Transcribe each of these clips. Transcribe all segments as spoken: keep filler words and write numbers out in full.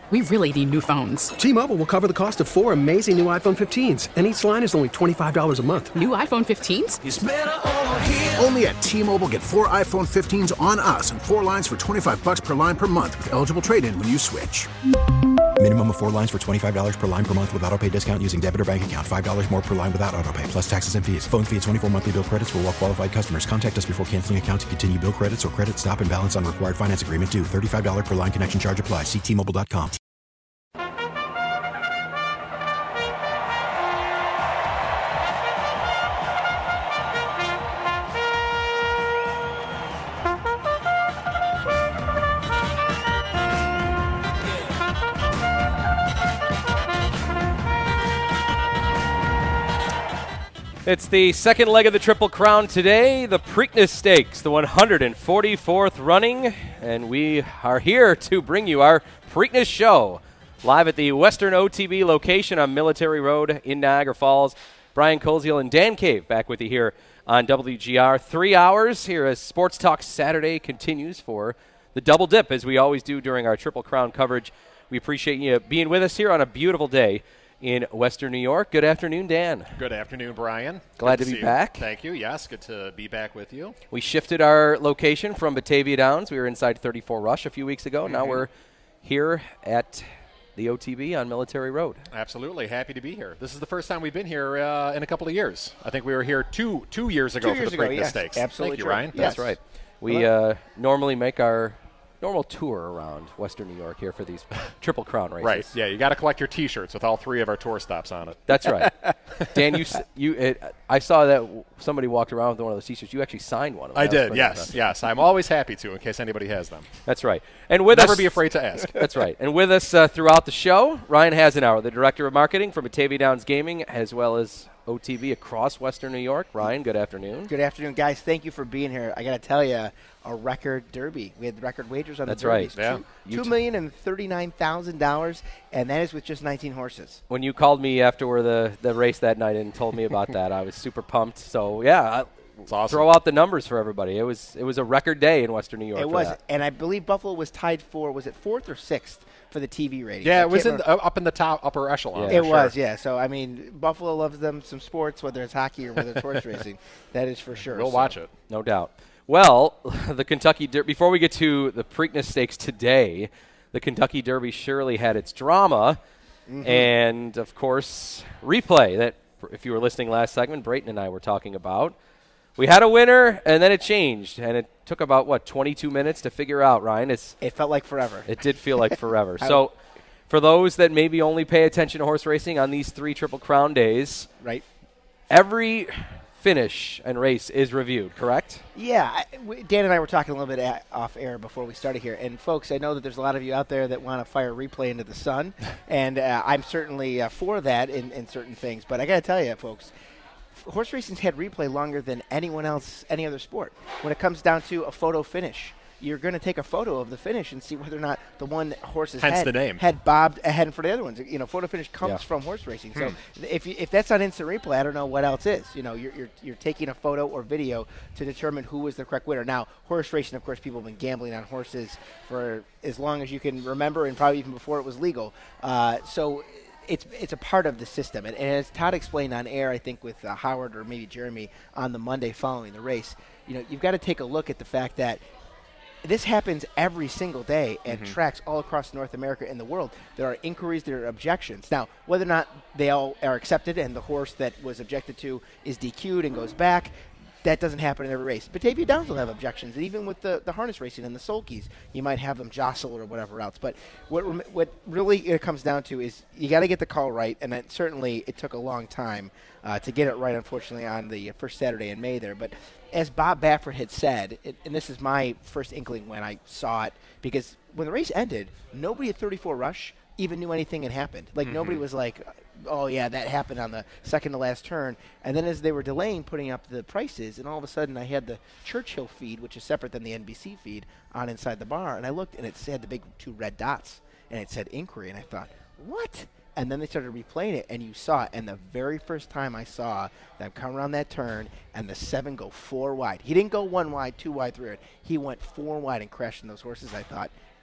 We really need new phones. T-Mobile will cover the cost of four amazing new iPhone fifteens, and each line is only twenty-five dollars a month. New iPhone fifteens? It's better over here. Only at T-Mobile, get four iPhone fifteens on us and four lines for twenty-five dollars per line per month with eligible trade-in when you switch. Minimum of four lines for twenty-five dollars per line per month with autopay discount using debit or bank account. five dollars more per line without autopay, plus taxes and fees. Phone fee at twenty-four monthly bill credits for well-qualified customers. Contact us before canceling account to continue bill credits or credit stop and balance on required finance agreement due. thirty-five dollars per line connection charge applies. See T Mobile dot com. It's the second leg of the Triple Crown today, the Preakness Stakes, the one hundred forty-fourth running, and we are here to bring you our Preakness show live at the Western O T B location on Military Road in Niagara Falls. Brian Koziel and Dan Cave back with you here on W G R. Three hours here as Sports Talk Saturday continues for the Double Dip, as we always do during our Triple Crown coverage. We appreciate you being with us here on a beautiful day in Western New York. Good afternoon, Dan. Good afternoon, Brian. Glad good to, to be you. back. Thank you. Yes, good to be back with you. We shifted our location from Batavia Downs. We were inside thirty-four Rush a few weeks ago. Mm-hmm. Now we're here at the O T B on Military Road. Absolutely. Happy to be here. This is the first time we've been here uh, in a couple of years. I think we were here two two years ago two for years the ago, Preakness yes. Stakes. Absolutely Thank you, true. Ryan. Yes. That's right. We uh, normally make our normal tour around Western New York here for these Triple Crown races. Right. Yeah, you got to collect your T-shirts with all three of our tour stops on it. That's right. Dan, you you it, I saw that somebody walked around with one of those T-shirts. You actually signed one of them. I That was did. pretty Yes. impressive. Yes. I'm always happy to, in case anybody has them. That's right. And with Never us, be afraid to ask. That's right. And with us uh, throughout the show, Ryan Hasenauer, the Director of Marketing for Batavia Downs Gaming, as well as O T B across Western New York. Ryan, good afternoon. Good afternoon, guys. Thank you for being here. I got to tell you, a record derby. We had the record wagers on That's the derbies. right. Yeah. Two, two million and thirty-nine thousand dollars, and that is with just nineteen horses. When you called me after the, the race that night and told me about that, I was super pumped. So, yeah, It's awesome. throw out the numbers for everybody. It was it was a record day in Western New York. It for was, that. and I believe Buffalo was tied for, was it fourth or sixth for the T V rating? Yeah, I it was can't in the, remember. up in the top upper echelon. Yeah. for It sure. was, yeah. So, I mean, Buffalo loves them some sports, whether it's hockey or whether it's horse racing. That is for sure. We'll So- watch it. No doubt. Well, the Kentucky Derby, before we get to the Preakness Stakes today, the Kentucky Derby surely had its drama Mm-hmm. and, of course, replay that, if you were listening last segment, Brayton and I were talking about. We had a winner, and then it changed, and it took about, what, twenty-two minutes to figure out, Ryan? It's, It felt like forever. it did feel like forever. So for those that maybe only pay attention to horse racing on these three Triple Crown days, Right? every finish and race is reviewed, correct? Yeah, I- we- Dan and I were talking a little bit a- off air before we started here, and folks, I know that there's a lot of you out there that want to fire replay into the sun, and uh, I'm certainly uh, for that in, in certain things. But I got to tell you, folks, f- horse racing's had replay longer than anyone else, any other sport. When it comes down to a photo finish, you're going to take a photo of the finish and see whether or not the one horse's Hence head the name. had bobbed ahead and for the other ones. You know, photo finish comes Yeah. from horse racing. So Hmm. if you, if that's not instant replay, I don't know what else is. You know, you're, you're you're taking a photo or video to determine who was the correct winner. Now, horse racing, of course, people have been gambling on horses for as long as you can remember, and probably even before it was legal. Uh, so. It's it's a part of the system, and, and as Todd explained on air, I think with uh, Howard or maybe Jeremy on the Monday following the race, you know, you've got to take a look at the fact that this happens every single day at Mm-hmm. tracks all across North America and the world. There are inquiries, there are objections. Now, whether or not they all are accepted and the horse that was objected to is D Q'd and goes back, that doesn't happen in every race. Batavia Downs will have objections, and even with the, the harness racing and the sulkies, you might have them jostle or whatever else. But what rem- what really it comes down to is you got to get the call right, and that certainly it took a long time uh, to get it right, unfortunately, on the first Saturday in May there. But as Bob Baffert had said, it, and this is my first inkling when I saw it, because when the race ended, nobody at thirty-four Rush even knew anything had happened. Like, nobody was like, oh, yeah, that happened on the second to last turn. And then as they were delaying putting up the prices, and all of a sudden I had the Churchill feed, which is separate than the N B C feed, on inside the bar. And I looked, and it had the big two red dots, and it said inquiry. And I thought, what? And then they started replaying it, and you saw it. And the very first time I saw them come around that turn and the seven go four wide. He didn't go one wide, two wide, three wide. He went four wide and crashed in those horses. I thought,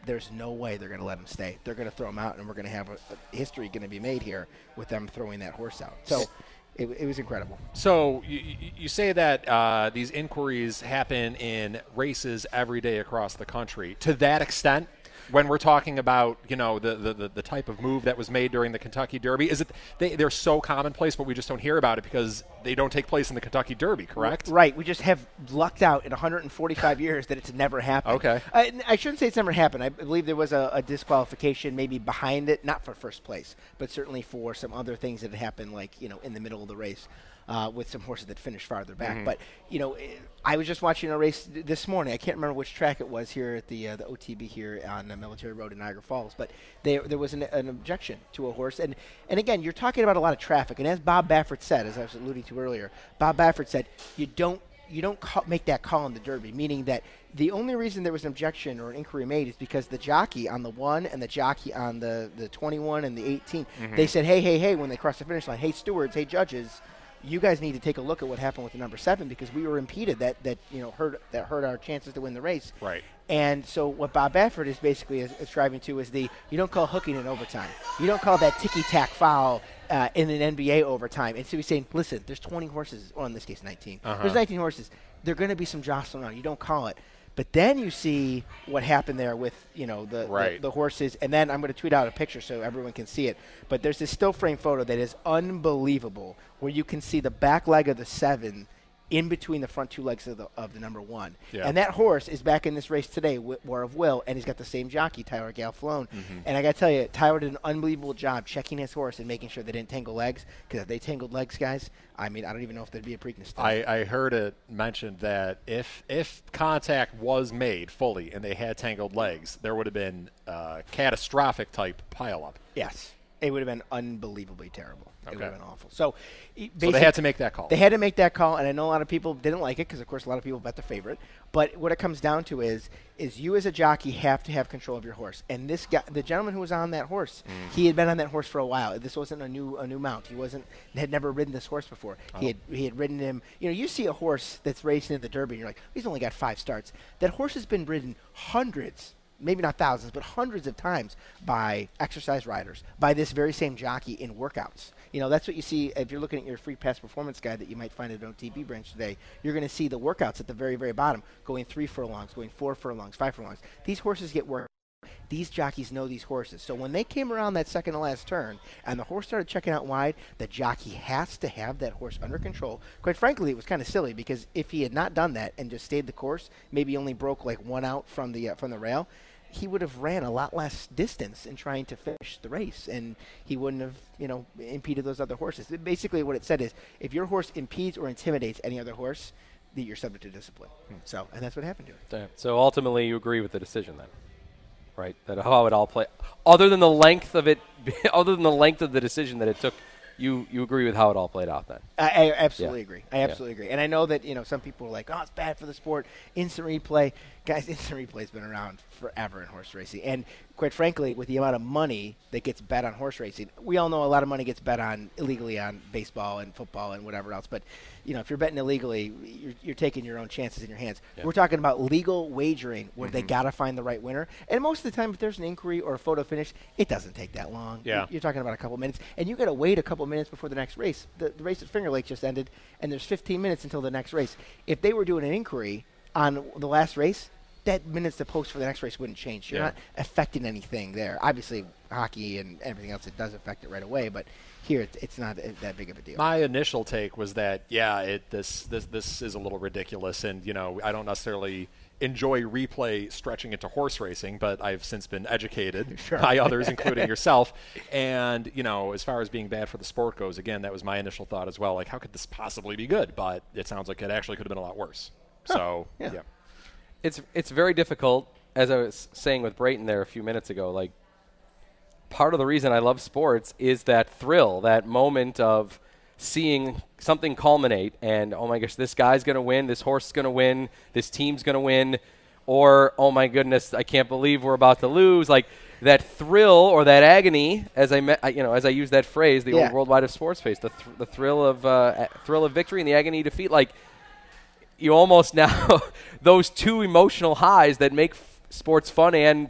there's no way they're going to let him stay. They're going to throw him out, and we're going to have a, a history going to be made here with them throwing that horse out. So it, it was incredible. So you, you say that uh, these inquiries happen in races every day across the country. To that extent, when we're talking about, you know, the, the, the type of move that was made during the Kentucky Derby, is it they, they're so commonplace, but we just don't hear about it because they don't take place in the Kentucky Derby, correct? Right. We just have lucked out in one hundred forty-five years that it's never happened. Okay. I, I shouldn't say it's never happened. I believe there was a, a disqualification maybe behind it, not for first place, but certainly for some other things that had happened, like, you know, in the middle of the race. Uh, with some horses that finished farther back. Mm-hmm. But, you know, I was just watching a race th- this morning. I can't remember which track it was here at the uh, the O T B here on uh, Military Road in Niagara Falls. But they, there was an, an objection to a horse. And, and, again, you're talking about a lot of traffic. And as Bob Baffert said, as I was alluding to earlier, Bob Baffert said, you don't you don't call, make that call in the Derby, meaning that the only reason there was an objection or an inquiry made is because the jockey on the one and the jockey on the, the twenty-one and the eighteen, mm-hmm. they said, hey, hey, hey, when they crossed the finish line, hey, stewards, hey, judges, you guys need to take a look at what happened with the number seven because we were impeded. That that you know hurt that hurt our chances to win the race. Right. And so what Bob Baffert is basically is, is striving to is the you don't call hooking in overtime. You don't call that ticky-tack foul uh, in an N B A overtime. And so he's saying, listen, there's twenty horses, or in this case nineteen. Uh-huh. There's nineteen horses. There are going to be some jostling around. You don't call it. But then you see what happened there with, you know, the, right. the, the horses. And then I'm going to tweet out a picture so everyone can see it. But there's this still frame photo that is unbelievable where you can see the back leg of the seven in between the front two legs of the of the number one. Yeah. And that horse is back in this race today, War of Will, and he's got the same jockey, Tyler Galflone. Mm-hmm. And I got to tell you, Tyler did an unbelievable job checking his horse and making sure they didn't tangle legs, because if they tangled legs, guys, I mean, I don't even know if there'd be a Preakness. I, I heard it mentioned that if if contact was made fully and they had tangled legs, there would have been uh, catastrophic type pileup. Yes. It would have been unbelievably terrible. Okay. It would have been awful. So, so they had to make that call. They had to make that call, and I know a lot of people didn't like it because, of course, a lot of people bet the favorite. But what it comes down to is, is you as a jockey have to have control of your horse. And this guy, the gentleman who was on that horse, mm. he had been on that horse for a while. This wasn't a new a new mount. He wasn't had never ridden this horse before. Oh. He had he had ridden him. You know, you see a horse that's racing at the Derby, and you're like, he's only got five starts. That horse has been ridden hundreds. Maybe not thousands, but hundreds of times by exercise riders, by this very same jockey in workouts. You know, that's what you see if you're looking at your free pass performance guide that you might find at an O T B branch today. You're going to see the workouts at the very, very bottom, going three furlongs, going four furlongs, five furlongs. These horses get worked. These jockeys know these horses. So when they came around that second to last turn and the horse started checking out wide, the jockey has to have that horse under control. Quite frankly, it was kind of silly because if he had not done that and just stayed the course, maybe only broke like one out from the uh, from the rail, he would have ran a lot less distance in trying to finish the race, and he wouldn't have, you know, impeded those other horses. It basically, what it said is, if your horse impedes or intimidates any other horse, that you're subject to discipline. Hmm. So, and that's what happened to him. So ultimately, you agree with the decision then, right? That how it all played, other than the length of it, other than the length of the decision that it took. You you agree with how it all played out then? I, I absolutely yeah. agree. I absolutely yeah. agree. And I know that, you know, some people are like, oh, it's bad for the sport. Instant replay. Guys, instant replay has been around forever in horse racing. And quite frankly, with the amount of money that gets bet on horse racing, we all know a lot of money gets bet on illegally on baseball and football and whatever else. But, you know, if you're betting illegally, you're, you're taking your own chances in your hands. Yeah. We're talking about legal wagering where mm-hmm. they got to find the right winner. And most of the time, if there's an inquiry or a photo finish, it doesn't take that long. Yeah. You're, you're talking about a couple minutes. And you got to wait a couple minutes before the next race. The, the race at Finger Lakes just ended, and there's fifteen minutes until the next race. If they were doing an inquiry on the last race, that minutes to post for the next race wouldn't change. You're yeah. not affecting anything there. Obviously, hockey and everything else, it does affect it right away, but here it's, it's not that big of a deal. My initial take was that, yeah, it this this this is a little ridiculous, and, you know, I don't necessarily enjoy replay stretching into horse racing, but I've since been educated sure. by others, including yourself. And, you know, as far as being bad for the sport goes, again, that was my initial thought as well. Like, how could this possibly be good? But it sounds like it actually could have been a lot worse. Huh. So, yeah. yeah. It's it's very difficult, as I was saying with Brayton there a few minutes ago, like, part of the reason I love sports is that thrill, that moment of seeing something culminate and, oh my gosh, this guy's going to win, this horse is going to win, this team's going to win, or, oh my goodness, I can't believe we're about to lose. Like, that thrill or that agony, as I, me- you know, as I use that phrase, the yeah. old Worldwide of Sports face, the, th- the thrill of uh, thrill of victory and the agony of defeat, like, you almost now, those two emotional highs that make f- sports fun and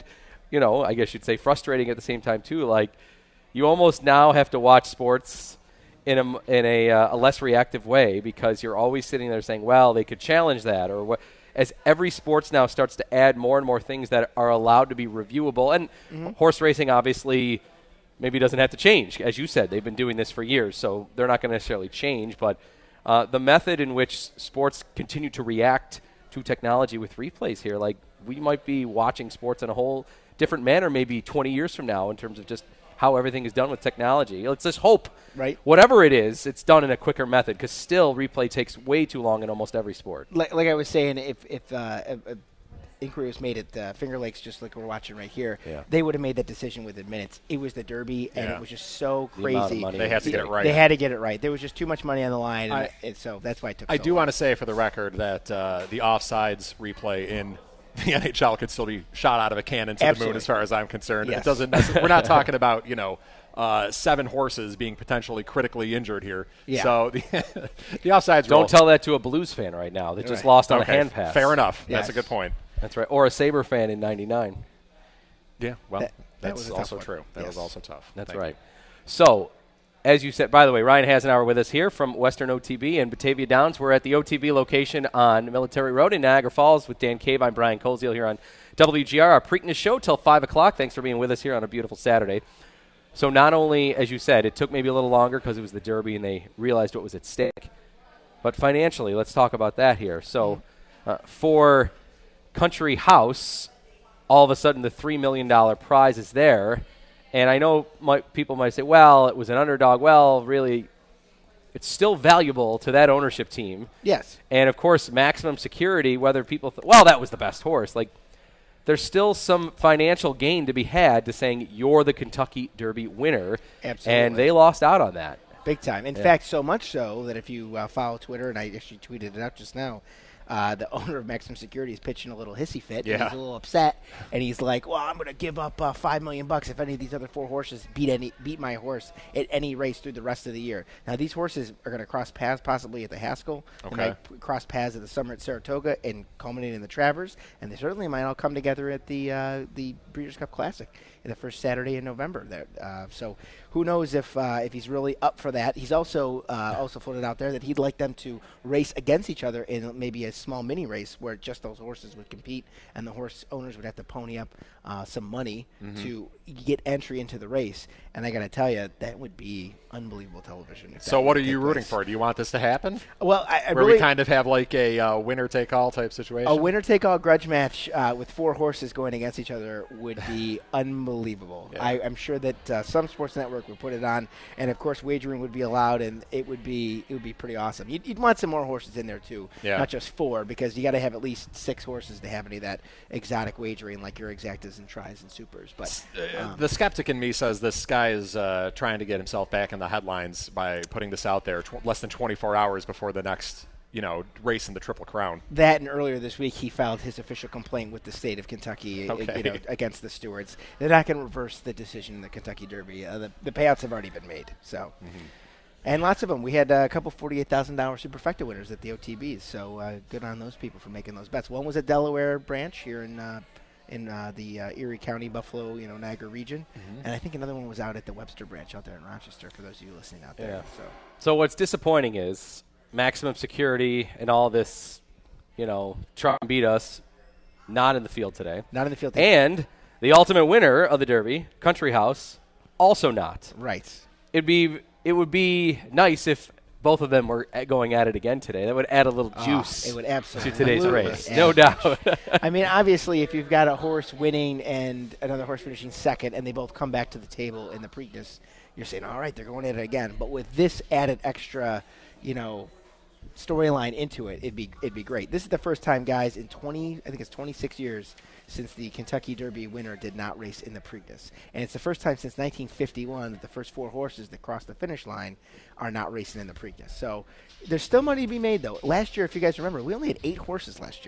you know, I guess you'd say frustrating at the same time too. Like, you almost now have to watch sports in a in a, uh, a less reactive way because you're always sitting there saying, well, they could challenge that, or what. As every sports now starts to add more and more things that are allowed to be reviewable, and mm-hmm. horse racing obviously maybe doesn't have to change. As you said, they've been doing this for years, so they're not going to necessarily change. But uh, the method in which sports continue to react to technology with replays here, like we might be watching sports in a whole different manner maybe twenty years from now in terms of just how everything is done with technology. Let's just hope, right? Whatever it is, it's done in a quicker method because still replay takes way too long in almost every sport. Like, like I was saying, if if uh, a, a inquiry was made at uh, Finger Lakes, just like we're watching right here, yeah. they would have made that decision within minutes. It was the Derby, and yeah. it was just so the crazy. They had to get it right. They had to get it right. There was just too much money on the line, and, I, and so that's why it took I so do long. want to say for the record that uh, the offsides replay in the N H L could still be shot out of a cannon to Absolutely. the moon as far as I'm concerned. Yes. It doesn't. We're not talking about, you know, uh, seven horses being potentially critically injured here. Yeah. So the, the offsides Don't rule, tell that to a Blues fan right now that just Right. lost on okay, a hand pass. Fair enough. Yes. That's a good point. That's right. Or a Sabre fan in ninety-nine. Yeah, well, That- that that's was a tough also one. true. That Yes. was also tough. That's Thank right. So, as you said, by the way, Ryan Hasenauer with us here from Western O T B and Batavia Downs. We're at the O T B location on Military Road in Niagara Falls with Dan Cave. I'm Brian Koziel here on W G R, our Preakness show till five o'clock. Thanks for being with us here on a beautiful Saturday. So not only, as you said, it took maybe a little longer because it was the Derby and they realized what was at stake, but financially, let's talk about that here. So uh, for Country House, all of a sudden the three million dollars prize is there. And I know my, people might say, well, it was an underdog. Well, really, it's still valuable to that ownership team. Yes. And, of course, maximum security, whether people th- – well, that was the best horse. Like, there's still some financial gain to be had to saying you're the Kentucky Derby winner. Absolutely. And they lost out on that. Big time. In Yeah. fact, so much so that if you uh, follow Twitter, and I actually tweeted it out just now, uh, the owner of Maximum Security is pitching a little hissy fit. Yeah. And he's a little upset, and he's like, "Well, I'm going to give up uh, five million bucks if any of these other four horses beat any beat my horse at any race through the rest of the year." Now, these horses are going to cross paths possibly at the Haskell. Okay. They might p- cross paths at the Summer at Saratoga and culminate in the Travers, and they certainly might all come together at the uh, the Breeders' Cup Classic in the first Saturday in November. There, uh, so who knows if uh, if he's really up for that? He's also uh, also floated out there that he'd like them to race against each other in maybe a small mini race where just those horses would compete, and the horse owners would have to pony up uh, some money Mm-hmm. to get entry into the race. And I got to tell you, that would be unbelievable television. if So that what would are you take rooting place. for? Do you want this to happen? Well, I, I Where really we kind of have like a uh, winner-take-all type situation? a winner-take-all grudge match uh, with four horses going against each other would be unbelievable. Yeah. I, I'm sure that uh, some sports network would put it on, and of course, wagering would be allowed, and it would be it would be pretty awesome. You'd, you'd want some more horses in there too, Yeah. not just four, because you got to have at least six horses to have any of that exotic wagering, like your exactas and tries and supers. But um, The skeptic in me says this guy is uh, trying to get himself back in the headlines by putting this out there tw- less than twenty-four hours before the next, you know, race in the Triple Crown. that, and earlier this week, he filed his official complaint with the state of Kentucky uh, Okay. you know, against the stewards. They're not going to reverse the decision in the Kentucky Derby. Uh, the, the payouts have already been made. So, Mm-hmm. and lots of them. We had uh, a couple forty-eight thousand dollars superfecta winners at the O T Bs. So uh, good on those people for making those bets. One was at Delaware branch here in uh, in uh, the uh, Erie County, Buffalo, you know, Niagara region, Mm-hmm. and I think another one was out at the Webster branch out there in Rochester. For those of you listening out there. Yeah. So. So what's disappointing is maximum security and all this, you know, try and beat us, not in the field today. Not in the field. And the ultimate winner of the Derby, Country House, also not. Right. It'd be it would be nice if both of them were a- going at it again today. That would add a little juice Ah, it would absolutely to today's absolutely race, add no juice. doubt. I mean, obviously, if you've got a horse winning and another horse finishing second, and they both come back to the table in the Preakness, you're saying, all right, they're going at it again. But with this added extra, you know, storyline into it, it'd be it'd be great. This is the first time, guys, in twenty, I think it's twenty-six years since the Kentucky Derby winner did not race in the Preakness, and it's the first time since nineteen fifty-one that the first four horses that crossed the finish line are not racing in the Preakness. So there's still money to be made, though. Last year, if you guys remember, we only had eight horses last year.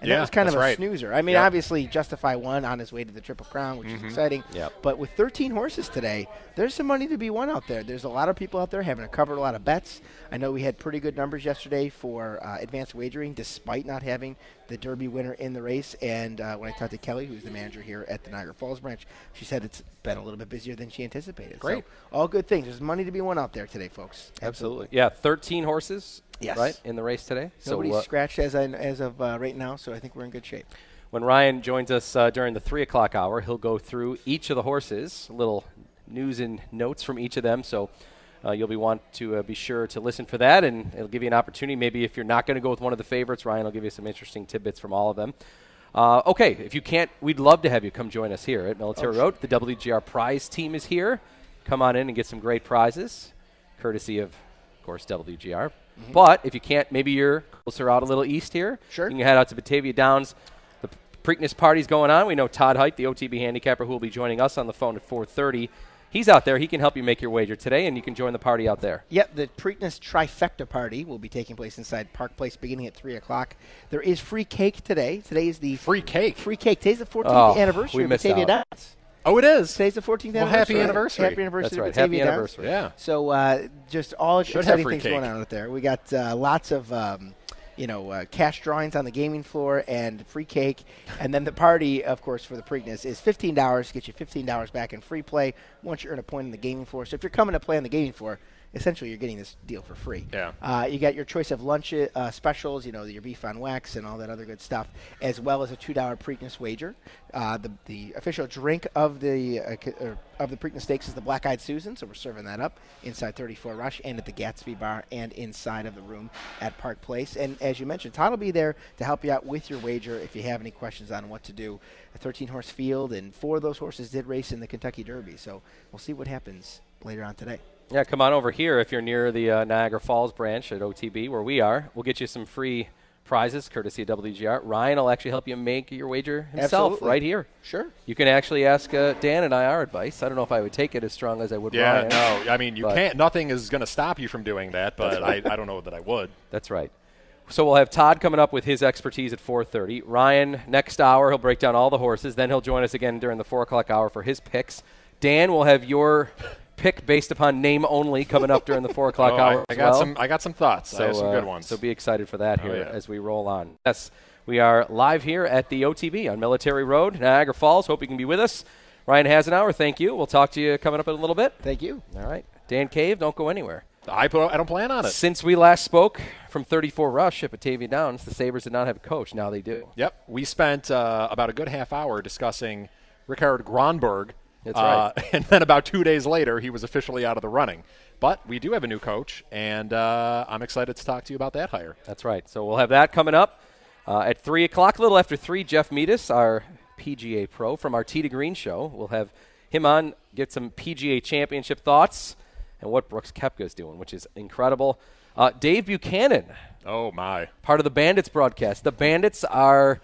And Yeah, that was kind of that's a right. snoozer. I mean, Yep. obviously, Justify won on his way to the Triple Crown, which Mm-hmm. is exciting. Yep. But with thirteen horses today, there's some money to be won out there. There's a lot of people out there having covered a lot of bets. I know we had pretty good numbers yesterday for uh, advanced wagering, despite not having the Derby winner in the race. And uh, when I talked to Kelly, who's the manager here at the Niagara Falls branch, she said it's been a little bit busier than she anticipated. Great. So all good things. There's money to be won out there today, folks. Absolutely. Yeah, thirteen horses, Yes. right, in the race today. Nobody's so, uh, scratched as, I, as of uh, right now, so I think we're in good shape. when Ryan joins us uh, during the three o'clock hour, he'll go through each of the horses, a little news and notes from each of them. So uh, you'll be want to uh, be sure to listen for that, and it'll give you an opportunity. Maybe if you're not going to go with one of the favorites, Ryan will give you some interesting tidbits from all of them. Uh, okay, if you can't, we'd love to have you come join us here at Military Oh, Road. The W G R prize team is here. Come on in and get some great prizes, courtesy of, of course, W G R. Mm-hmm. But if you can't, maybe you're closer out a little east here. Sure. You can head out to Batavia Downs. The Preakness party's going on. We know Todd Height, the O T B handicapper, who will be joining us on the phone at four thirty. He's out there. He can help you make your wager today, and you can join the party out there. Yep, the Preakness Trifecta Party will be taking place inside Park Place beginning at three o'clock. There is free cake today. Today is the Free cake. free cake. Today's the fourteenth Oh, anniversary we of missed Batavia out. Downs. Oh, it is. Today's the fourteenth Well, anniversary. happy anniversary. Happy anniversary That's to right. Batavia Happy Downs. anniversary. Yeah. So uh, just all Should have exciting free things cake. going on out there. We got uh, lots of um, you know uh, cash drawings on the gaming floor and free cake, and then the party, of course, for the Preakness is fifteen dollars. Get you fifteen dollars back in free play once you earn a point on the gaming floor. So if you're coming to play on the gaming floor, essentially you're getting this deal for free. Yeah. Uh, you got your choice of lunch uh, specials, you know, your beef on wax and all that other good stuff, as well as a two dollar Preakness wager. Uh, the the official drink of the uh, c- uh, of the Preakness Stakes is the Black Eyed Susan, so we're serving that up inside thirty-four Rush and at the Gatsby Bar and inside of the room at Park Place. And as you mentioned, Todd will be there to help you out with your wager if you have any questions on what to do. A thirteen horse field, and four of those horses did race in the Kentucky Derby, so we'll see what happens later on today. Yeah, come on over here if you're near the uh, Niagara Falls branch at O T B, where we are. We'll get you some free prizes, courtesy of W G R. Ryan will actually help you make your wager himself Absolutely. right here. Sure. You can actually ask uh, Dan and I our advice. I don't know if I would take it as strong as I would Yeah, Ryan. no. I mean, you but can't. Nothing is going to stop you from doing that, but I, I don't know that I would. That's right. So we'll have Todd coming up with his expertise at four thirty. Ryan, next hour, he'll break down all the horses. Then he'll join us again during the four o'clock hour for his picks. Dan will have your pick based upon name only coming up during the four o'clock Oh, hour I, I as got well. some. I got some thoughts. I have some uh, good ones. So be excited for that Oh, here yeah. as we roll on. Yes, we are live here at the O T B on Military Road, Niagara Falls. Hope you can be with us. Ryan Hasenauer, thank you. We'll talk to you coming up in a little bit. Thank you. All right. Dan Cave, don't go anywhere. I put. I don't plan on it. Since we last spoke from thirty-four Rush at Batavia Downs, the Sabres did not have a coach. Now they do. Yep. We spent uh, about a good half hour discussing Richard Gronberg. That's uh, right. And then about two days later, he was officially out of the running. But we do have a new coach, and uh, I'm excited to talk to you about that hire. That's right. So we'll have that coming up uh, at three o'clock. A little after three, Jeff Meadis, our P G A pro from our Tee to Green show. We'll have him on, get some P G A championship thoughts and what Brooks Koepka is doing, which is incredible. Uh, Dave Buchanan, Oh, my. part of the Bandits broadcast. The Bandits are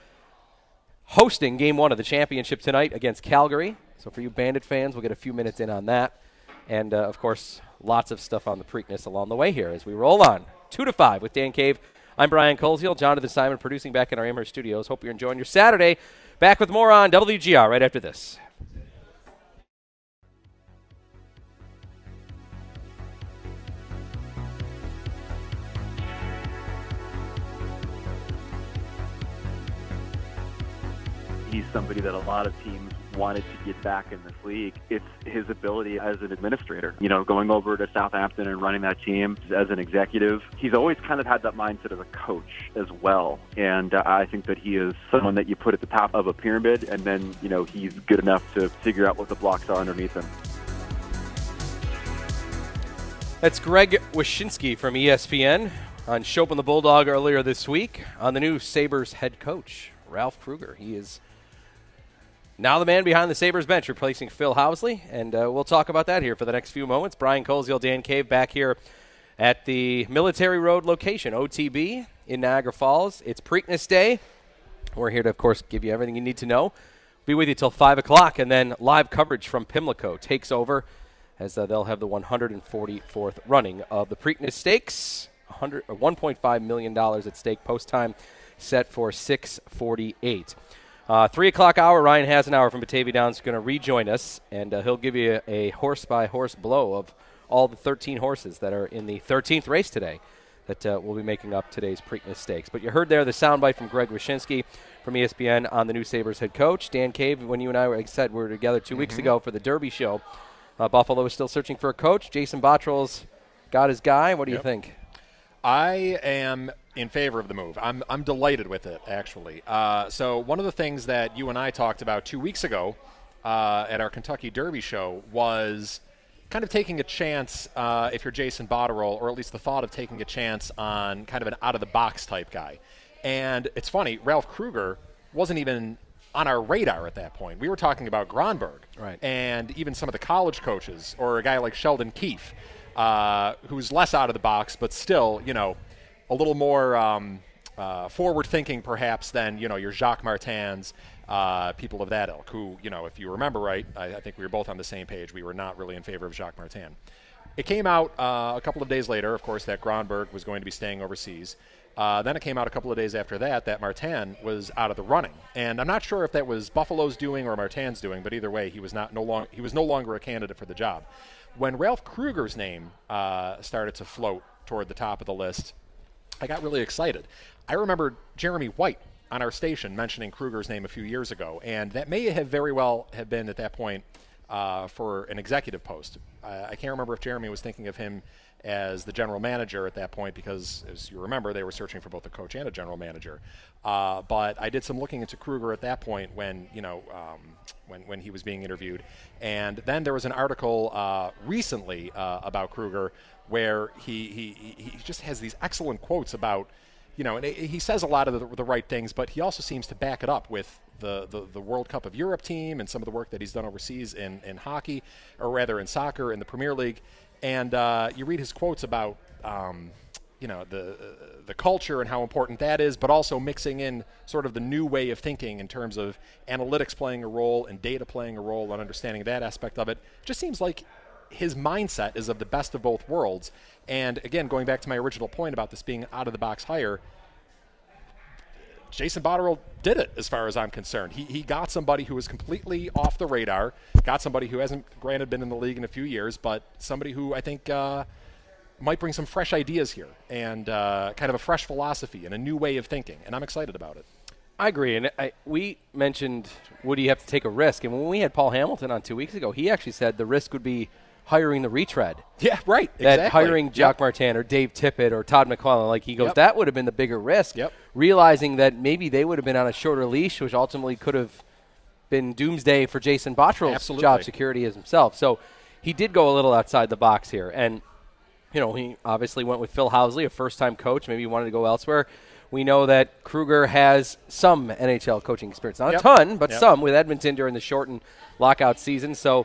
hosting game one of the championship tonight against Calgary. So for you Bandit fans, we'll get a few minutes in on that. And, uh, of course, lots of stuff on the Preakness along the way here as we roll on. Two to five with Dan Cave. I'm Brian Coleshiel, Jonathan Simon producing back in our Amherst studios. Hope you're enjoying your Saturday. Back with more on W G R right after this. He's somebody that a lot of teams wanted to get back in this league. It's his ability as an administrator, you know, going over to Southampton and running that team as an executive. He's always kind of had that mindset of a coach as well. And uh, I think that he is someone that you put at the top of a pyramid, and then, you know, he's good enough to figure out what the blocks are underneath him. That's Greg Wyshynski from E S P N on Chopin the Bulldog earlier this week on the new Sabres head coach, Ralph Kruger. He is now the man behind the Sabres bench, replacing Phil Housley, and uh, we'll talk about that here for the next few moments. Brian Coleshiel, Dan Cave back here at the Military Road location, O T B in Niagara Falls. It's Preakness Day. We're here to, of course, give you everything you need to know. Be with you till five o'clock, and then live coverage from Pimlico takes over as uh, they'll have the one hundred forty-fourth running of the Preakness Stakes. one hundred, or one point five million dollars at stake. Post time set for six forty-eight. Uh, three o'clock hour, Ryan Hasenauer from Batavia Downs is going to rejoin us, and uh, he'll give you a, a horse-by-horse blow of all the thirteen horses that are in the thirteenth race today that uh, will be making up today's Preakness Stakes. But you heard there the soundbite from Greg Wyshynski from E S P N on the new Sabres head coach. Dan Cave, when you and I were, like I said, we were together two mm-hmm. weeks ago for the Derby show, uh, Buffalo is still searching for a coach. Jason Bottrell's got his guy. What do yep. you think? I am in favor of the move. I'm I'm delighted with it, actually. Uh, so one of the things that you and I talked about two weeks ago uh, at our Kentucky Derby show was kind of taking a chance, uh, if you're Jason Botterill, or at least the thought of taking a chance on kind of an out-of-the-box type guy. And it's funny, Ralph Krueger wasn't even on our radar at that point. We were talking about Gronberg right. and even some of the college coaches, or a guy like Sheldon Keefe, uh, who's less out of the box, but still, you know, a little more um, uh, forward-thinking perhaps than, you know, your Jacques Martins, uh, people of that ilk, who, you know, if you remember right, I, I think we were both on the same page. We were not really in favor of Jacques Martin. It came out uh, a couple of days later, of course, that Gronberg was going to be staying overseas. Uh, then it came out a couple of days after that that Martin was out of the running. And I'm not sure if that was Buffalo's doing or Martin's doing, but either way, he was not no long he was no longer a candidate for the job. When Ralph Krueger's name uh, started to float toward the top of the list, I got really excited. I remember Jeremy White on our station mentioning Krueger's name a few years ago, and that may have very well have been at that point uh, for an executive post. Uh, I can't remember if Jeremy was thinking of him as the general manager at that point because, as you remember, they were searching for both a coach and a general manager. Uh, but I did some looking into Krueger at that point when, you know, um, when, when he was being interviewed. And then there was an article uh, recently uh, about Krueger where he, he, he just has these excellent quotes about, you know, and he says a lot of the, the right things, but he also seems to back it up with the, the, the World Cup of Europe team and some of the work that he's done overseas in, in hockey, or rather in soccer, in the Premier League. And uh, you read his quotes about, um, you know, the uh, the culture and how important that is, but also mixing in sort of the new way of thinking in terms of analytics playing a role and data playing a role and understanding that aspect of it. Just seems like his mindset is of the best of both worlds. And again, going back to my original point about this being out-of-the-box hire, Jason Botterill did it as far as I'm concerned. He he got somebody who was completely off the radar, got somebody who hasn't, granted, been in the league in a few years, but somebody who I think uh, might bring some fresh ideas here and uh, kind of a fresh philosophy and a new way of thinking, and I'm excited about it. I agree, and I, we mentioned would he have to take a risk, and when we had Paul Hamilton on two weeks ago, he actually said the risk would be hiring the retread. Yeah, right. That exactly. hiring Jacques yep. Martin or Dave Tippett or Todd McClellan, like he goes, yep. that would have been the bigger risk. Yep. Realizing that maybe they would have been on a shorter leash, which ultimately could have been doomsday for Jason Bottrell's Absolutely. job security as himself. So he did go a little outside the box here. And, you know, he obviously went with Phil Housley, a first-time coach. Maybe he wanted to go elsewhere. We know that Krueger has some N H L coaching experience. Not yep. a ton, but yep. some with Edmonton during the shortened lockout season. So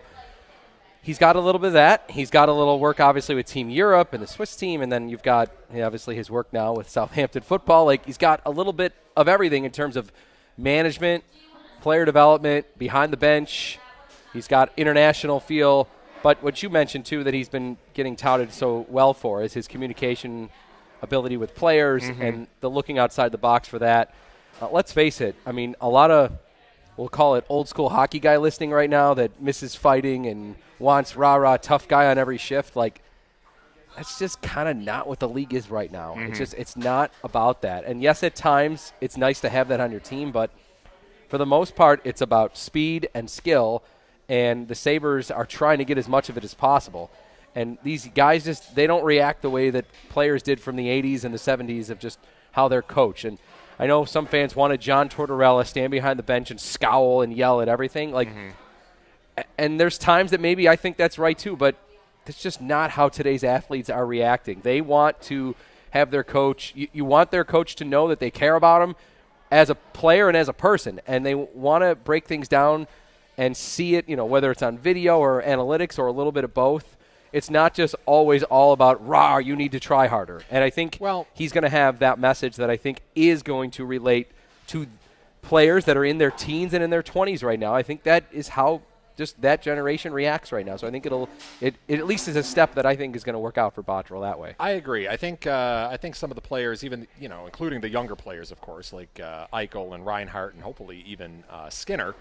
he's got a little bit of that. He's got a little work, obviously, with Team Europe and the Swiss team, and then you've got, you know, obviously, his work now with Southampton football. Like, he's got a little bit of everything in terms of management, player development, behind the bench. He's got international feel. But what you mentioned, too, that he's been getting touted so well for is his communication ability with players mm-hmm. and the looking outside the box for that. Uh, let's face it. I mean, a lot of, we'll call it old school hockey guy listening right now that misses fighting and wants rah-rah tough guy on every shift. Like, that's just kind of not what the league is right now. Mm-hmm. It's just, it's not about that. And yes, at times it's nice to have that on your team, but for the most part, it's about speed and skill, and the Sabres are trying to get as much of it as possible. And these guys just, they don't react the way that players did from the eighties and the seventies of just how they're coached. And I know some fans wanted John Tortorella stand behind the bench and scowl and yell at everything. Like, mm-hmm. And there's times that maybe I think that's right too, but that's just not how today's athletes are reacting. They want to have their coach, you, you want their coach to know that they care about them as a player and as a person, and they want to break things down and see it, you know, whether it's on video or analytics or a little bit of both. It's not just always all about, rah, you need to try harder. And I think well, he's going to have that message that I think is going to relate to players that are in their teens and in their twenties right now. I think that is how just that generation reacts right now. So I think it'll it, it at least is a step that I think is going to work out for Botterill that way. I agree. I think uh, I think some of the players, even you know, including the younger players, of course, like uh, Eichel and Reinhart, and hopefully even uh, Skinner,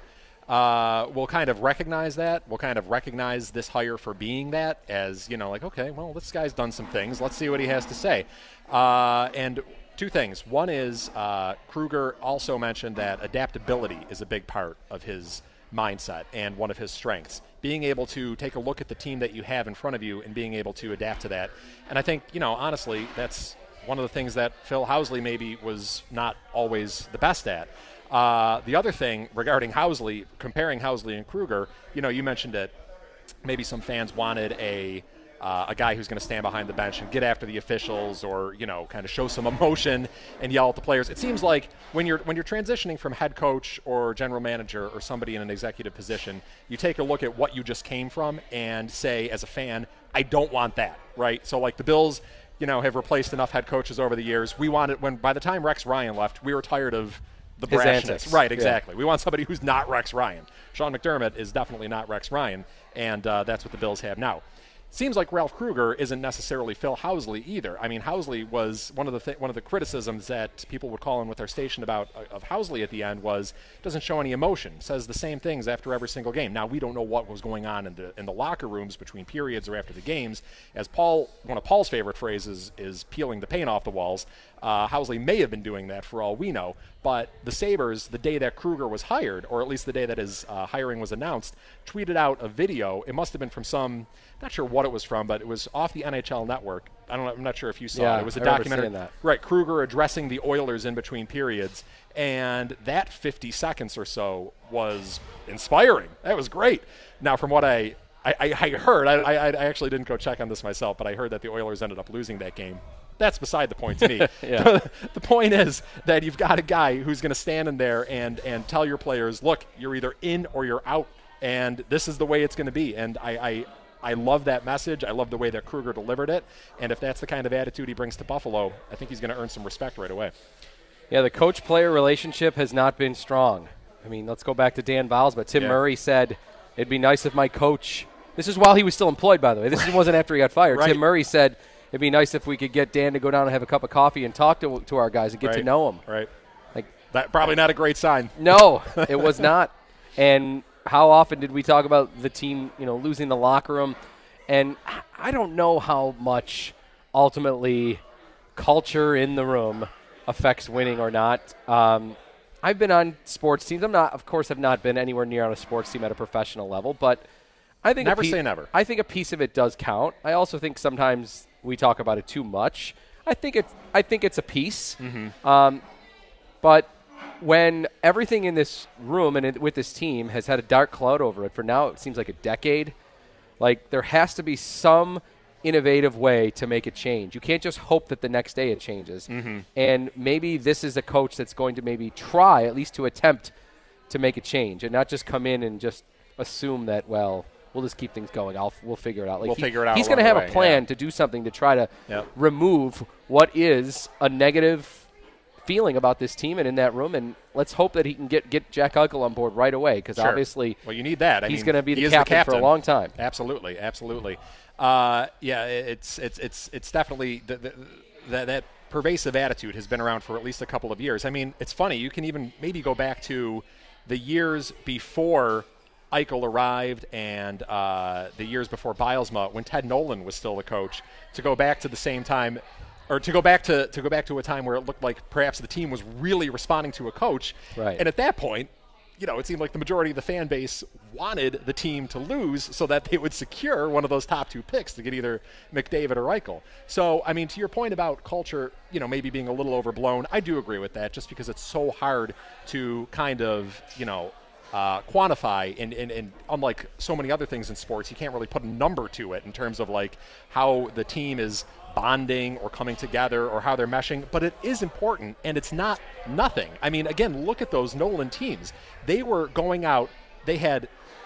uh, will kind of recognize that. Will kind of recognize this hire for being that, as you know, like okay, well, this guy's done some things. Let's see what he has to say. Uh, and two things. One is uh, Kruger also mentioned that adaptability is a big part of his mindset and one of his strengths. Being able to take a look at the team that you have in front of you and being able to adapt to that. And I think, you know, honestly, that's one of the things that Phil Housley maybe was not always the best at. Uh, the other thing regarding Housley, comparing Housley and Kruger, you know, you mentioned that maybe some fans wanted a Uh, a guy who's going to stand behind the bench and get after the officials, or you know, kind of show some emotion and yell at the players. It seems like when you're when you're transitioning from head coach or general manager or somebody in an executive position, you take a look at what you just came from and say, as a fan, I don't want that, right? So like the Bills, you know, have replaced enough head coaches over the years. We wanted when by the time Rex Ryan left, we were tired of the His brashness. antics. Right, exactly. Yeah. We want somebody who's not Rex Ryan. Sean McDermott is definitely not Rex Ryan, and uh, that's what the Bills have now. Seems like Ralph Kruger isn't necessarily Phil Housley either. I mean, Housley was one of the th- one of the criticisms that people would call in with our station about uh, of Housley at the end was doesn't show any emotion, says the same things after every single game. Now we don't know what was going on in the in the locker rooms between periods or after the games. As Paul, one of Paul's favorite phrases is peeling the paint off the walls. Uh, Housley may have been doing that for all we know, but the Sabres, the day that Kruger was hired, or at least the day that his uh, hiring was announced, tweeted out a video. It must have been from some, not sure what it was from, but it was off the N H L Network. I don't know, I'm not sure if you saw yeah, it. It was a I remember documentary. seeing that. Right, Kruger addressing the Oilers in between periods, and that fifty seconds or so was inspiring. That was great. Now, from what I I, I heard, I, I, I actually didn't go check on this myself, but I heard that the Oilers ended up losing that game. That's beside the point to me. Yeah. The point is that you've got a guy who's going to stand in there and, and tell your players, look, you're either in or you're out, and this is the way it's going to be. And I, I I love that message. I love the way that Kruger delivered it. And if that's the kind of attitude he brings to Buffalo, I think he's going to earn some respect right away. Yeah, the coach-player relationship has not been strong. I mean, let's go back to Dan Vowles, but Tim yeah. Murray said, it'd be nice if my coach – this is while he was still employed, by the way. This wasn't after he got fired. Right. Tim Murray said, it'd be nice if we could get Dan to go down and have a cup of coffee and talk to to our guys and get right. to know them. Right. Like that probably not a great sign. No, it was not. And how often did we talk about the team, you know, losing the locker room? And I don't know how much ultimately culture in the room affects winning or not. Um, I've been on sports teams. I'm not, of course, have not been anywhere near on a sports team at a professional level, but I think never a piece, say never. I think a piece of it does count. I also think sometimes we talk about it too much. I think it's I think it's a piece, mm-hmm. um, but when everything in this room and in, with this team has had a dark cloud over it for now, it seems like a decade. Like there has to be some innovative way to make it change. You can't just hope that the next day it changes. Mm-hmm. And maybe this is a coach that's going to maybe try at least to attempt to make a change and not just come in and just assume that well. We'll just keep things going. I'll we'll figure it out. Like we'll he, figure it out. He's going to have way, a plan yeah. to do something to try to yep. remove what is a negative feeling about this team and in that room. And let's hope that he can get, get Jack Eichel on board right away because sure. obviously well, you need that. I he's mean, going to be the he captain, the captain for a long time. Absolutely, absolutely. Uh, yeah, it's it's it's it's definitely the, the, that that pervasive attitude has been around for at least a couple of years. I mean, it's funny. You can even maybe go back to the years before Eichel arrived and uh, the years before Bilesma, when Ted Nolan was still the coach, to go back to the same time, or to go back to to go back to a time where it looked like perhaps the team was really responding to a coach. Right. And at that point, you know, it seemed like the majority of the fan base wanted the team to lose so that they would secure one of those top two picks to get either McDavid or Eichel. So, I mean, to your point about culture, you know, maybe being a little overblown, I do agree with that just because it's so hard to kind of, you know, Uh, quantify, and, and, and unlike so many other things in sports, you can't really put a number to it in terms of like how the team is bonding or coming together or how they're meshing, but it is important, and it's not nothing. I mean, again, look at those Nolan teams. They were going out, they had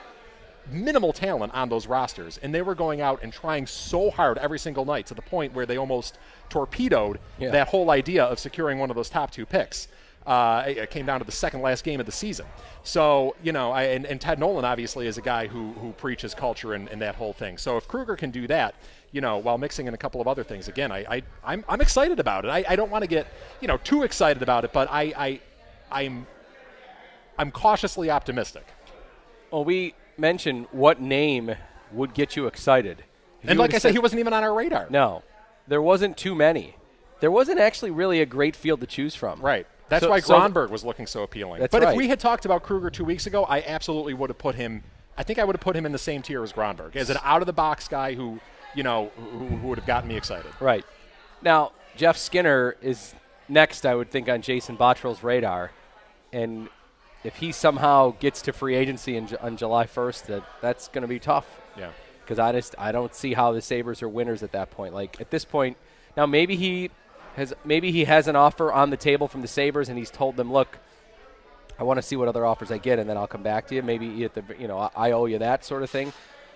minimal talent on those rosters, and they were going out and trying so hard every single night to the point where they almost torpedoed yeah. that whole idea of securing one of those top two picks. Uh, it came down to the second last game of the season. So, you know, I, and, and Ted Nolan obviously is a guy who who preaches culture and, and that whole thing. So if Kruger can do that, you know, while mixing in a couple of other things, again, I, I I'm I'm excited about it. I, I don't want to get, you know, too excited about it, but I, I I'm I'm cautiously optimistic. Well, we mentioned what name would get you excited. If and you like I said, he wasn't even on our radar. No, there wasn't too many. There wasn't actually really a great field to choose from. Right. That's so, why so Gronberg was looking so appealing. That's but right. if we had talked about Kruger two weeks ago, I absolutely would have put him – I think I would have put him in the same tier as Gronberg, as an out-of-the-box guy who, you know, who, who would have gotten me excited. Right. Now, Jeff Skinner is next, I would think, on Jason Bottrell's radar. And if he somehow gets to free agency in, on July first, that, that's going to be tough. Yeah. Because I just I don't see how the Sabres are winners at that point. Like, at this point – now maybe he – Has, maybe he has an offer on the table from the Sabres, and he's told them, look, I want to see what other offers I get, and then I'll come back to you. Maybe at the, you know, I, I owe you that sort of thing.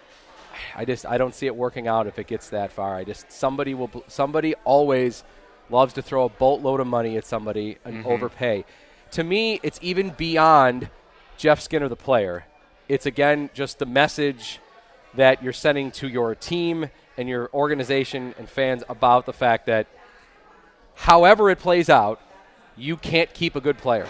I just I don't see it working out if it gets that far. I just somebody will somebody always loves to throw a boatload of money at somebody and Mm-hmm. overpay. To me, it's even beyond Jeff Skinner, the player. It's again just the message that you're sending to your team and your organization and fans about the fact that however it plays out, you can't keep a good player.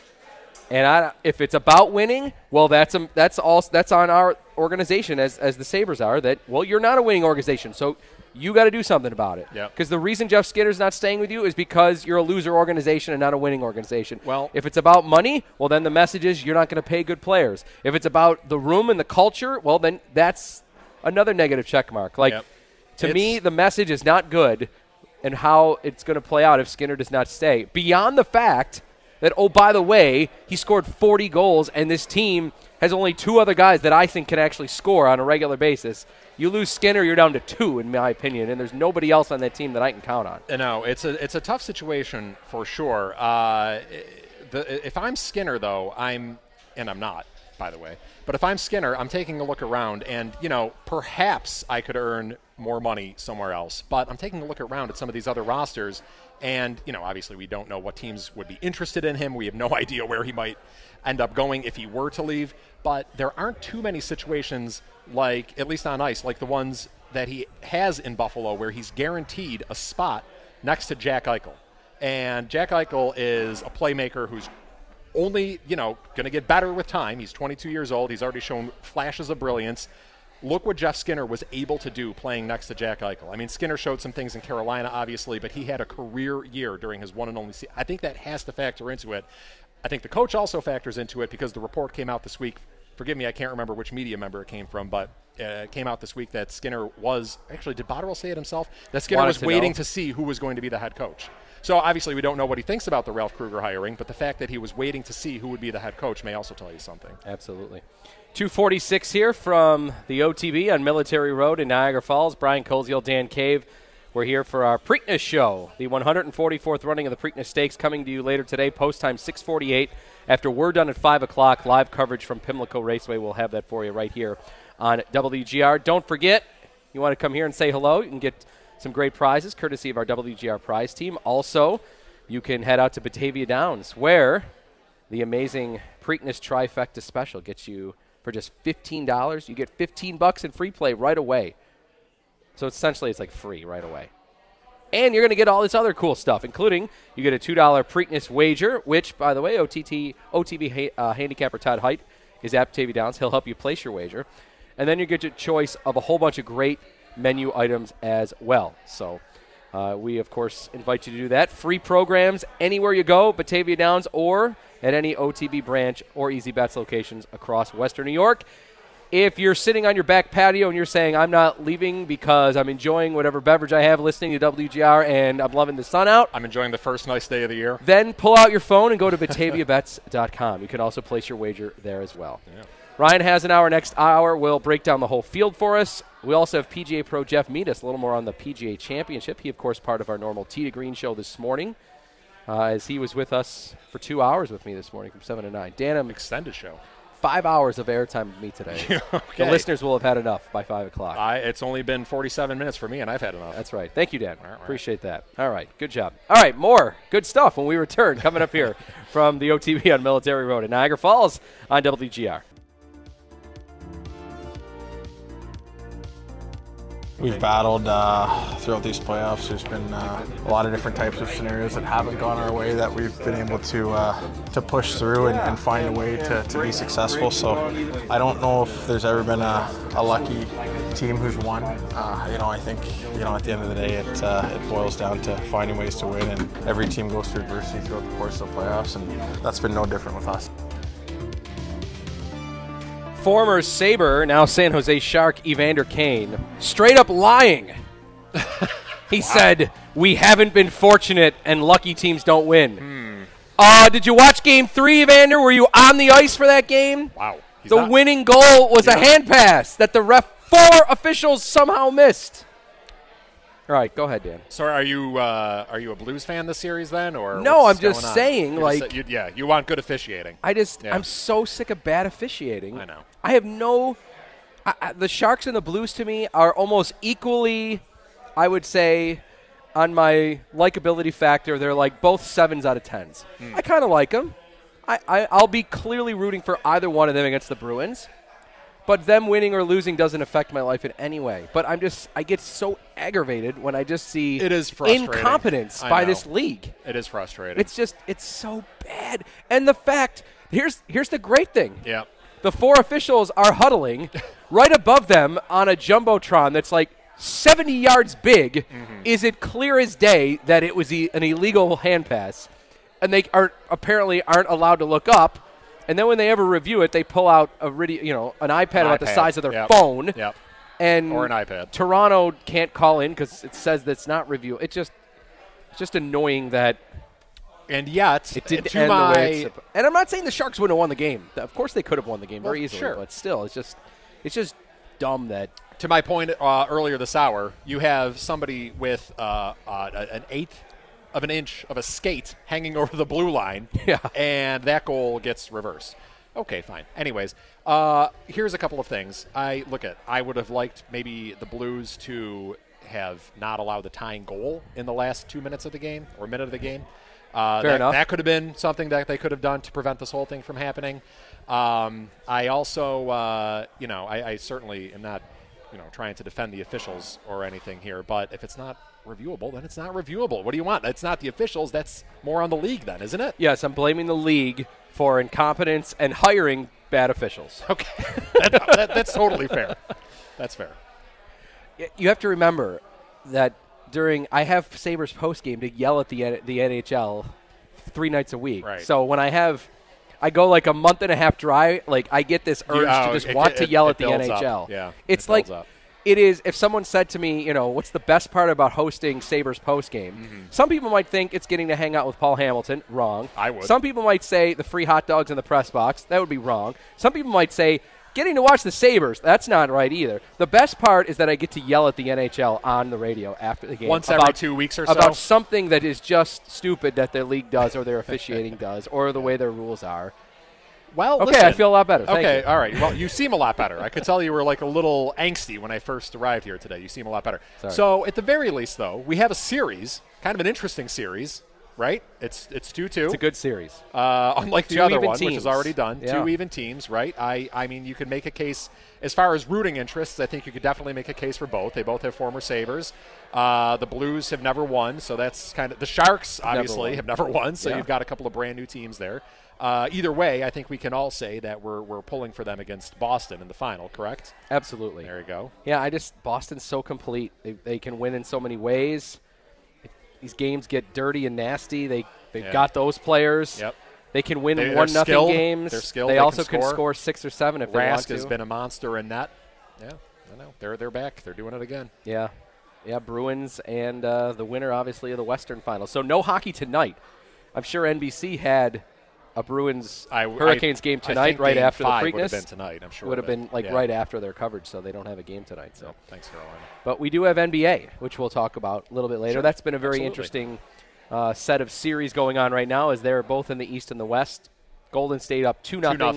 And I, if it's about winning, well, that's a, that's all that's on our organization as as the Sabres are. That well, you're not a winning organization, so you got to do something about it. Yep. Because the reason Jeff Skinner's not staying with you is because you're a loser organization and not a winning organization. Well, if it's about money, well, then the message is you're not going to pay good players. If it's about the room and the culture, well, then that's another negative check mark. Like Yep. to It's- me, the message is not good. And how it's going to play out if Skinner does not stay. Beyond the fact that, oh, by the way, he scored forty goals, and this team has only two other guys that I think can actually score on a regular basis. You lose Skinner, you're down to two, in my opinion, and there's nobody else on that team that I can count on. No, it's a it's a tough situation for sure. Uh, the, if I'm Skinner, though, I'm – and I'm not, by the way. But if I'm Skinner, I'm taking a look around, and, you know, perhaps I could earn – more money somewhere else. But I'm taking a look around at some of these other rosters, and, you know, obviously we don't know what teams would be interested in him. We have no idea where he might end up going if he were to leave. But there aren't too many situations like, at least on ice, like the ones that he has in Buffalo where he's guaranteed a spot next to Jack Eichel. And Jack Eichel is a playmaker who's only, you know, going to get better with time. He's twenty-two years old. He's already shown flashes of brilliance. Look what Jeff Skinner was able to do playing next to Jack Eichel. I mean, Skinner showed some things in Carolina, obviously, but he had a career year during his one and only season. I think that has to factor into it. I think the coach also factors into it because the report came out this week. Forgive me, I can't remember which media member it came from, but uh, it came out this week that Skinner was – actually, did Botterill say it himself? That Skinner Wanted was to waiting know. to see who was going to be the head coach. So, obviously, we don't know what he thinks about the Ralph Kruger hiring, but the fact that he was waiting to see who would be the head coach may also tell you something. Absolutely. two forty-six here from the O T B on Military Road in Niagara Falls. Brian Koziel, Dan Cave. We're here for our Preakness show, the one hundred forty-fourth running of the Preakness Stakes, coming to you later today, post time six forty-eight. After we're done at five o'clock, live coverage from Pimlico Raceway. We'll have that for you right here on W G R. Don't forget, you want to come here and say hello, you can get some great prizes courtesy of our W G R prize team. Also, you can head out to Batavia Downs, where the amazing Preakness Trifecta Special gets you for just fifteen dollars. You get fifteen bucks in free play right away. So essentially it's like free right away. And you're going to get all this other cool stuff, including you get a two dollar Preakness wager, which, by the way, O T T, O T B ha- uh, handicapper Todd Height is at Batavia Downs. He'll help you place your wager. And then you get your choice of a whole bunch of great menu items as well. So uh, we, of course, invite you to do that. Free programs anywhere you go, Batavia Downs or at any O T B branch or Easy Bets locations across Western New York. If you're sitting on your back patio and you're saying, I'm not leaving because I'm enjoying whatever beverage I have listening to W G R and I'm loving the sun out, I'm enjoying the first nice day of the year. then pull out your phone and go to batavia bets dot com. You can also place your wager there as well. Yeah. Ryan has an hour. Next hour will break down the whole field for us. We also have P G A Pro Jeff Meadus, a little more on the P G A Championship. He, of course, part of our normal Tee to Green show this morning, uh, as he was with us for two hours with me this morning from seven to nine. Dan, I'm Extended show. five hours of airtime with me today. Okay. The listeners will have had enough by five o'clock. I, it's only been forty-seven minutes for me, and I've had enough. That's right. Thank you, Dan. All right. Appreciate that. All right. Good job. All right. More good stuff when we return coming up here from the O T B on Military Road in Niagara Falls on W G R. We've battled uh, throughout these playoffs. There's been uh, a lot of different types of scenarios that haven't gone our way that we've been able to uh, to push through and, and find a way to, to be successful. So I don't know if there's ever been a, a lucky team who's won. Uh, you know, I think you know at the end of the day it uh, it boils down to finding ways to win, and every team goes through adversity throughout the course of the playoffs, and that's been no different with us. Former Sabre, now San Jose Shark, Evander Kane, straight up lying. He wow. said, we haven't been fortunate and lucky teams don't win. Hmm. Uh, did you watch game three, Evander? Were you on the ice for that game? Wow. He's the not, winning goal was a not. hand pass that the ref four officials somehow missed. All right, go ahead, Dan. So are you uh, are you a Blues fan this series then, or no? what's I'm just going on? saying, You're like, just, you, yeah, you want good officiating. I just, yeah. I'm so sick of bad officiating. I know. I have no. I, I, the Sharks and the Blues to me are almost equally, I would say, on my likability factor. They're like both sevens out of tens. Hmm. I kind of like them. I, I I'll be clearly rooting for either one of them against the Bruins. But them winning or losing doesn't affect my life in any way. But I'm just, I get so aggravated when I just see it is frustrating. Incompetence I by know. this league. It is frustrating. It's just, it's so bad. And the fact, here's here's the great thing. Yeah. The four officials are huddling right above them on a jumbotron that's like seventy yards big. Mm-hmm. Is it clear as day that it was e- an illegal hand pass? And they are apparently aren't allowed to look up. And then when they ever review it, they pull out a really, you know, an iPad an about iPad. the size of their yep. phone. Yep. And or an iPad. Toronto can't call in because it says that's not review. It just, it's just annoying that. And yet, it didn't to end my the way it's, and I'm not saying the Sharks wouldn't have won the game. Of course, they could have won the game well, very easily. Sure. But still, it's just, it's just dumb that. To my point uh, earlier this hour, you have somebody with uh, uh, an eighth of an inch of a skate hanging over the blue line, yeah. and that goal gets reversed. Okay, fine. Anyways, uh, here's a couple of things. I look at. I would have liked maybe the Blues to have not allowed the tying goal in the last two minutes of the game or minute of the game. Uh, Fair that, enough. That could have been something that they could have done to prevent this whole thing from happening. Um, I also, uh, you know, I, I certainly am not, you know, trying to defend the officials or anything here. But if it's not reviewable, then it's not reviewable. What do you want? It's not the officials. That's more on the league then, isn't it? Yes, I'm blaming the league for incompetence and hiring bad officials. Okay. that, that, that's totally fair. That's fair. You have to remember that during – I have Sabres postgame to yell at the the N H L three nights a week. Right. So when I have – I go like a month and a half dry, like I get this urge yeah, to just it, want it, to yell it at the N H L. Up. Yeah, it's it like up. – it is, if someone said to me, you know, what's the best part about hosting Sabres postgame? Mm-hmm. Some people might think it's getting to hang out with Paul Hamilton. Wrong. I would. Some people might say the free hot dogs in the press box. That would be wrong. Some people might say getting to watch the Sabres. That's not right either. The best part is that I get to yell at the N H L on the radio after the game. Once about, every two weeks or so? About something that is just stupid that their league does or their officiating does or the way their rules are. Well, okay, listen. I feel a lot better. Thank okay, you. all right. Well, you seem a lot better. I could tell you were like a little angsty when I first arrived here today. You seem a lot better. Sorry. So, at the very least, though, we have a series, kind of an interesting series, right? It's it's two two. It's a good series. Uh, unlike the Two other even one, teams. which is already done. Yeah. Two even teams, right? I, I mean, you could make a case, as far as rooting interests, I think you could definitely make a case for both. They both have former Sabres. Uh, the Blues have never won, so that's kind of – the Sharks, obviously, never have never won, so yeah. you've got a couple of brand-new teams there. Uh, either way, I think we can all say that we're we're pulling for them against Boston in the final, correct? Absolutely. There you go. Yeah, I just Boston's so complete. They, they can win in so many ways. If these games get dirty and nasty. They they've yeah. got those players. Yep. They can win they, one nothing skilled. games. They're skilled. They, they also can can score. score six or seven if they want Rask to. has been a monster in net. Yeah, I know. They're they're back. They're doing it again. Yeah, yeah. Bruins and uh, the winner, obviously, of the Western Final. So no hockey tonight. I'm sure N B C had a Bruins I, Hurricanes I, game I tonight, think right game after the five Preakness. Would have been tonight. I'm sure would have been like yeah. right after their coverage, so they don't have a game tonight. So no, thanks, Carolina. But we do have N B A, which we'll talk about a little bit later. Sure. That's been a very Absolutely. interesting uh, set of series going on right now, as they're both in the East and the West. Golden State up two nothing, nothing.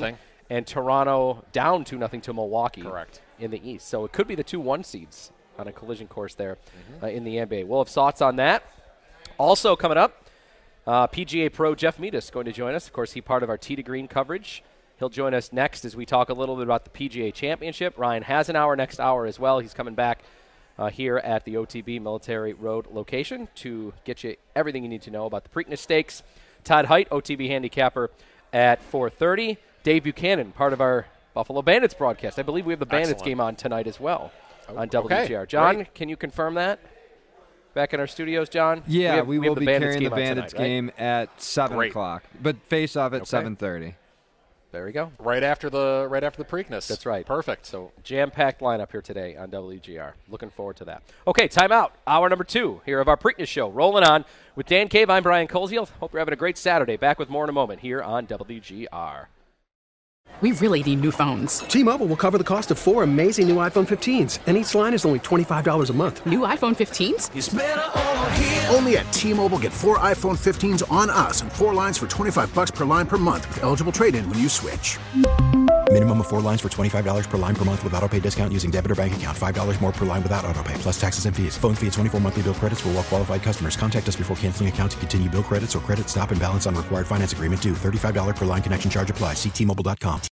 and Toronto down two nothing to Milwaukee. Correct. In the East. So it could be the two one seeds on a collision course there mm-hmm. uh, in the N B A. We'll have thoughts on that. Also coming up, uh, P G A Pro Jeff Meadus going to join us. Of course, he's part of our Tee to Green coverage. He'll join us next as we talk a little bit about the P G A Championship. Ryan has an hour next hour as well. He's coming back uh, here at the O T B Military Road location to get you everything you need to know about the Preakness Stakes. Todd Height, O T B handicapper at four thirty. Dave Buchanan, part of our Buffalo Bandits broadcast. I believe we have the Bandits Excellent. game on tonight as well oh, on W G R. Okay. John, Great. can you confirm that? Back in our studios, John? Yeah, we, have, we, we will have the be Bandits carrying the game on Bandits tonight, right? game at seven Great. o'clock, but face off at Okay. seven thirty. There we go. Right after the right after the Preakness. That's right. Perfect. So Jam-packed lineup here today on W G R. Looking forward to that. Okay, timeout. Hour number two here of our Preakness Show. Rolling on with Dan Cave. I'm Brian Koziel. Hope you're having a great Saturday. Back with more in a moment here on W G R. We really need new phones. T-Mobile will cover the cost of four amazing new iPhone fifteens, and each line is only twenty-five dollars a month. New iPhone fifteens? Only at T-Mobile, get four iPhone fifteens on us and four lines for twenty-five bucks per line per month with eligible trade-in when you switch. Minimum of four lines for twenty-five dollars per line per month with autopay discount using debit or bank account. five dollars more per line without autopay, plus taxes and fees. Phone fee at twenty-four monthly bill credits for well-qualified customers. Contact us before canceling account to continue bill credits or credit stop and balance on required finance agreement due. thirty-five dollars per line connection charge applies. See T Mobile dot com.